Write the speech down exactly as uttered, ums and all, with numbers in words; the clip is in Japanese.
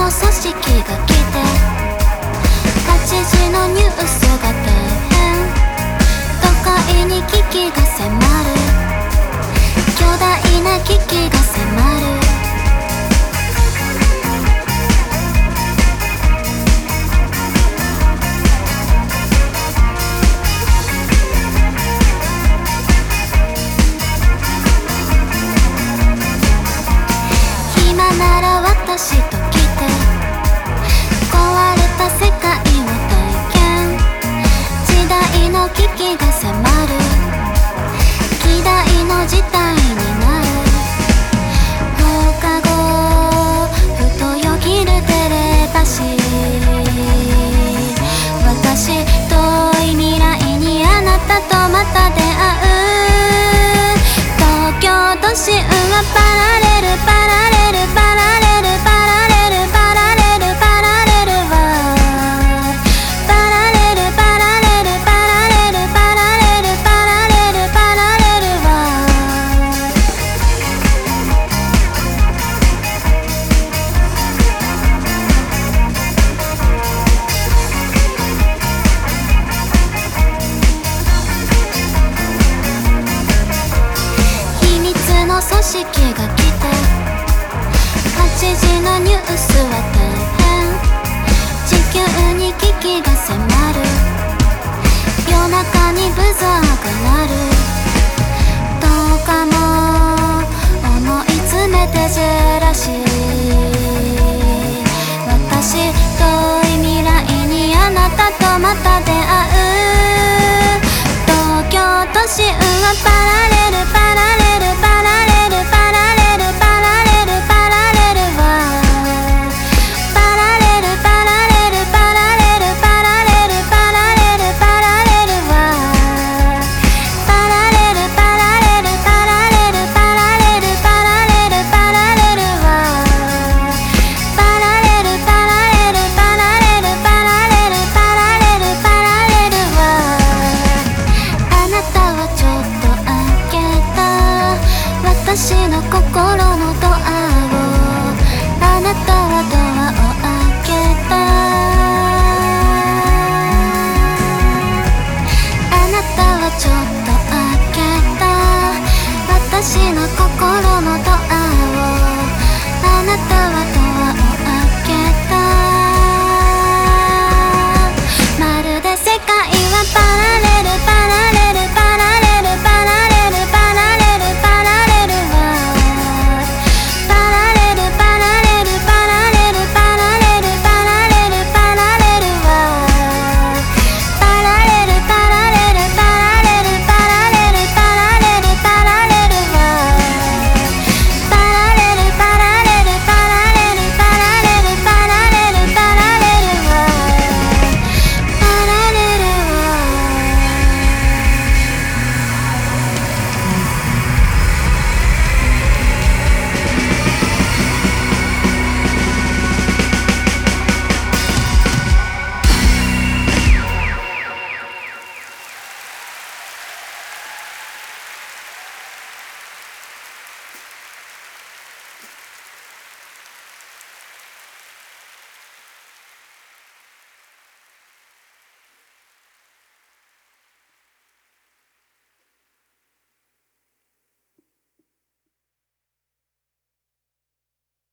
の組織が来て、はちじのニュースが大変、都会に危機が迫る、巨大な危機が迫る。暇なら私と来て、壊れた世界を体験、時代の危機が迫る、希代の事態になる。放課後ふとよぎるテレパシー、私遠い未来にあなたとまた出会う。東京都心はパラレルパラレルパラレルパラレルパラレルパラレルはパラレルパラレルパラレルパラレルパラレルパラレルは秘密の組織が来て、はちじのニュースは大変、地球に危機が迫る、夜中にブザーが鳴る。どうかも思い詰めてジェラシー